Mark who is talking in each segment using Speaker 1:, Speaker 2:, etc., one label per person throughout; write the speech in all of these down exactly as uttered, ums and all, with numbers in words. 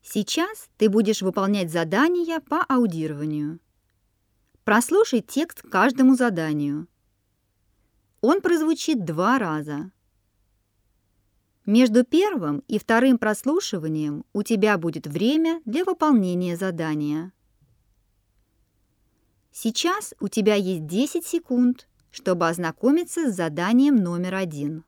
Speaker 1: Сейчас ты будешь выполнять задания по аудированию. Прослушай текст к каждому заданию. Он прозвучит два раза. Между первым и вторым прослушиванием у тебя будет время для выполнения задания. Сейчас у тебя есть десять секунд, чтобы ознакомиться с заданием номер один.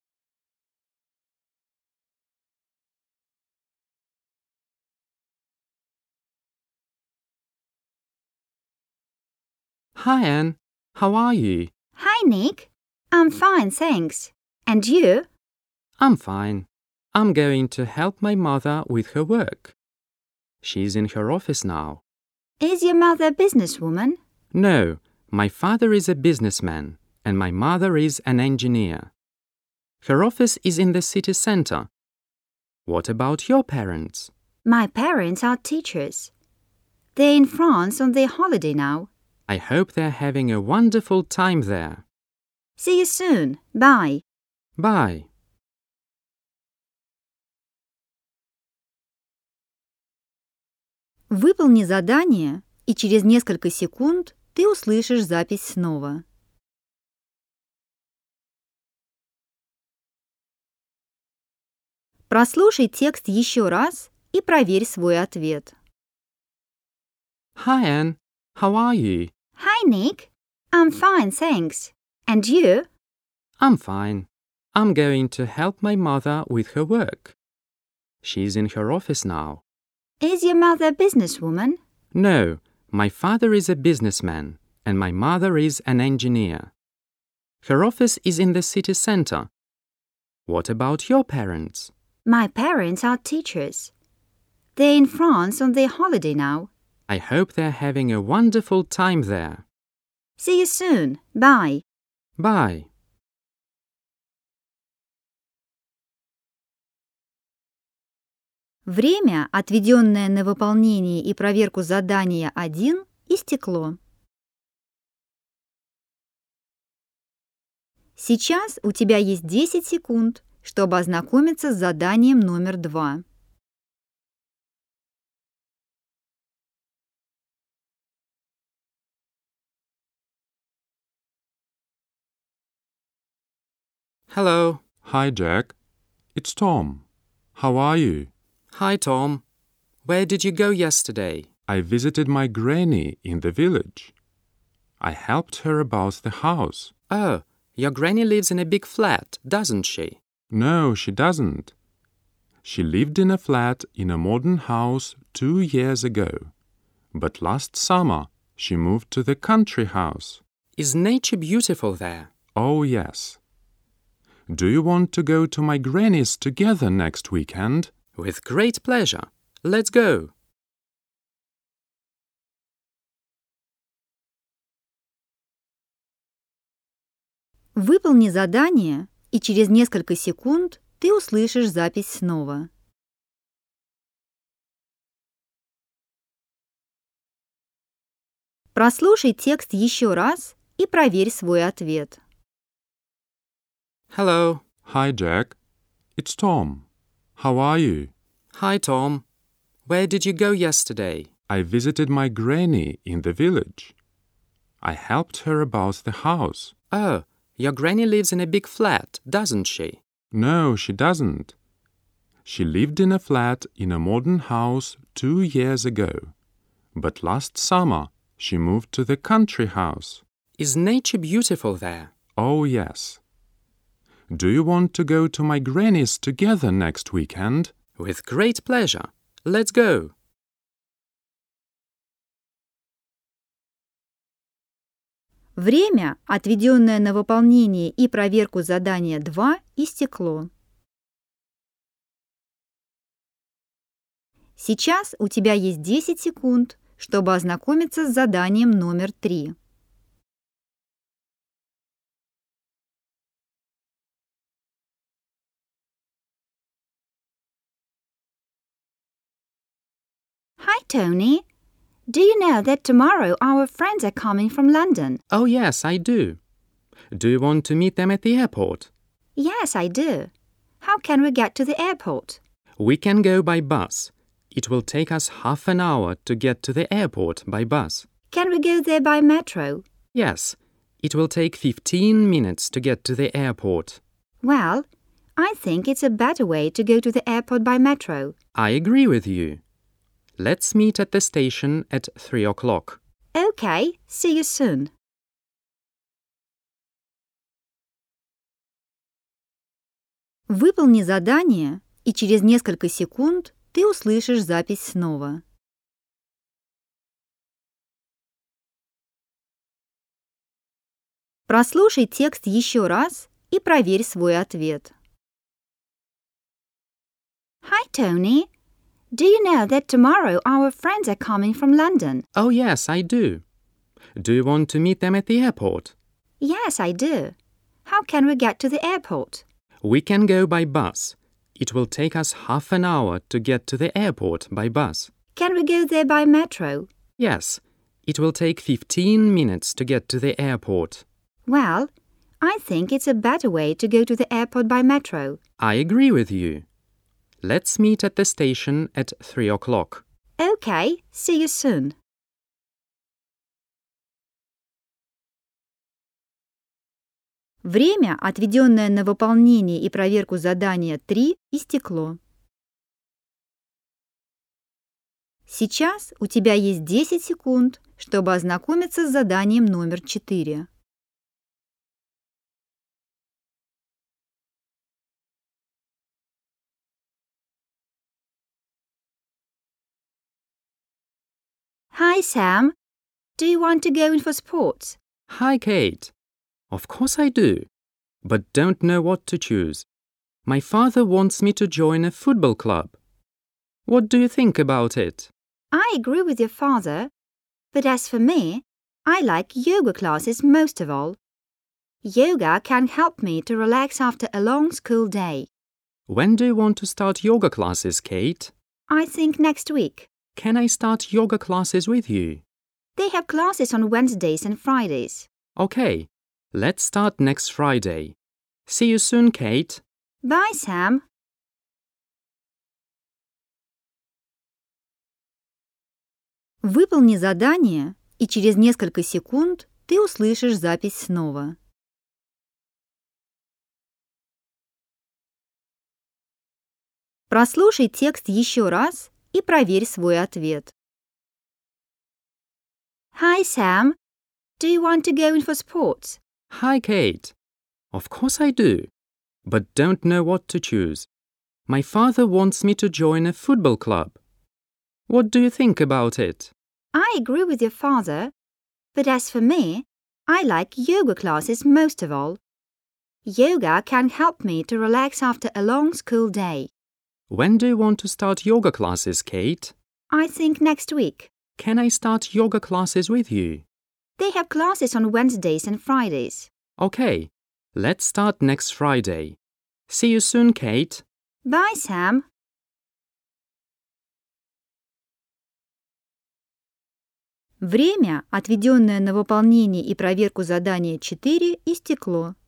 Speaker 2: Hi, Anne. How are you?
Speaker 1: Hi, Nick. I'm fine, thanks. And you?
Speaker 2: I'm fine. I'm going to help my mother with her work. She's in her office now.
Speaker 1: Is your mother a businesswoman?
Speaker 2: No, my father is a businessman, and my mother is an engineer. Her office is in the city center. What about your parents?
Speaker 1: My parents are teachers. They're in France on their holiday now.
Speaker 2: I hope they're having a wonderful time there.
Speaker 1: See you soon. Bye.
Speaker 2: Bye.
Speaker 1: Выполни задание, и через несколько секунд ты услышишь запись снова. Прослушай текст еще раз и проверь свой ответ.
Speaker 2: Hi, Anne. How are you?
Speaker 1: Hi, Nick. I'm fine, thanks. And you?
Speaker 2: I'm fine. I'm going to help my mother with her work. She's in her office now.
Speaker 1: Is your mother a businesswoman?
Speaker 2: No, my father is a businessman, and my mother is an engineer. Her office is in the city center. What about your parents?
Speaker 1: My parents are teachers. They're in France on their holiday now.
Speaker 2: I hope they're having a wonderful time there.
Speaker 1: See you soon. Bye.
Speaker 2: Bye.
Speaker 1: Время, отведенное на выполнение и проверку задания один, истекло. Сейчас у тебя есть десять секунд, чтобы ознакомиться с заданием номер два.
Speaker 2: Hello.
Speaker 3: Hi, Jack. It's Tom. How are you?
Speaker 2: Hi, Tom. Where did you go yesterday?
Speaker 3: I visited my granny in the village. I helped her about the house.
Speaker 2: Oh, your granny lives in a big flat, doesn't she?
Speaker 3: No, she doesn't. She lived in a flat in a modern house two years ago. But last summer, she moved to the country house.
Speaker 2: Is nature beautiful there?
Speaker 3: Oh, yes. Do you want to go to my granny's together next weekend?
Speaker 2: With great pleasure. Let's go.
Speaker 1: Выполни задание, и через несколько секунд ты услышишь запись снова. Прослушай текст еще раз и проверь свой ответ.
Speaker 2: Hello.
Speaker 3: Hi, Jack. It's Tom. How are you?
Speaker 2: Hi, Tom. Where did you go yesterday?
Speaker 3: I visited my granny in the village. I helped her about the house.
Speaker 2: Oh, your granny lives in a big flat, doesn't she?
Speaker 3: No, she doesn't. She lived in a flat in a modern house two years ago. But last summer, she moved to the country house.
Speaker 2: Is nature beautiful there?
Speaker 3: Oh, yes. Do you want to go to my granny's together next weekend?
Speaker 2: With great pleasure. Let's go.
Speaker 1: Время, отведенное на выполнение и проверку задания два, истекло. Сейчас у тебя есть десять секунд, чтобы ознакомиться с заданием номер три. Hi, Tony. Do you know that tomorrow our friends are coming from London?
Speaker 2: Oh, yes, I do. Do you want to meet them at the airport?
Speaker 1: Yes, I do. How can we get to the airport?
Speaker 2: We can go by bus. It will take us half an hour to get to the airport by bus.
Speaker 1: Can we go there by metro?
Speaker 2: Yes, it will take fifteen minutes to get to the airport.
Speaker 1: Well, I think it's a better way to go to the airport by metro.
Speaker 2: I agree with you. Let's meet at the station at three o'clock.
Speaker 1: Okay, see you soon. Выполни задание, и через несколько секунд ты услышишь запись снова. Прослушай текст еще раз и проверь свой ответ. Hi, Tony. Do you know that tomorrow our friends are coming from London?
Speaker 2: Oh, yes, I do. Do you want to meet them at the airport?
Speaker 1: Yes, I do. How can we get to the airport?
Speaker 2: We can go by bus. It will take us half an hour to get to the airport by bus.
Speaker 1: Can we go there by metro?
Speaker 2: Yes, it will take fifteen minutes to get to the airport.
Speaker 1: Well, I think it's a better way to go to the airport by metro.
Speaker 2: I agree with you. Let's meet at the station at three o'clock.
Speaker 1: Okay, see you soon. Время, отведенное на выполнение и проверку задания три, истекло. Сейчас у тебя есть десять секунд, чтобы ознакомиться с заданием номер четыре. Hi, Sam. Do you want to go in for sports?
Speaker 2: Hi, Kate. Of course I do, but don't know what to choose. My father wants me to join a football club. What do you think about it?
Speaker 1: I agree with your father, but as for me, I like yoga classes most of all. Yoga can help me to relax after a long school day.
Speaker 2: When do you want to start yoga classes, Kate?
Speaker 1: I think next week.
Speaker 2: Can I start yoga classes with you?
Speaker 1: They have classes on Wednesdays and Fridays.
Speaker 2: Okay, let's start next Friday. See you soon, Kate.
Speaker 1: Bye, Sam. Выполни задание, и через несколько секунд ты услышишь запись снова. Прослушай текст еще раз и проверь свой ответ. Hi, Sam. Do you want to go in for sports?
Speaker 2: Hi, Kate. Of course I do, but don't know what to choose. My father wants me to join a football club. What do you think about it?
Speaker 1: I agree with your father, but as for me, I like yoga classes most of all. Yoga can help me to relax after a long school day.
Speaker 2: When do you want to start yoga classes, Kate?
Speaker 1: I think next week.
Speaker 2: Can I start yoga classes with you?
Speaker 1: They have classes on Wednesdays and Fridays.
Speaker 2: Okay, let's start next Friday. See you soon, Kate.
Speaker 1: Bye, Sam. Время, отведенное на выполнение и проверку задания четыре, истекло.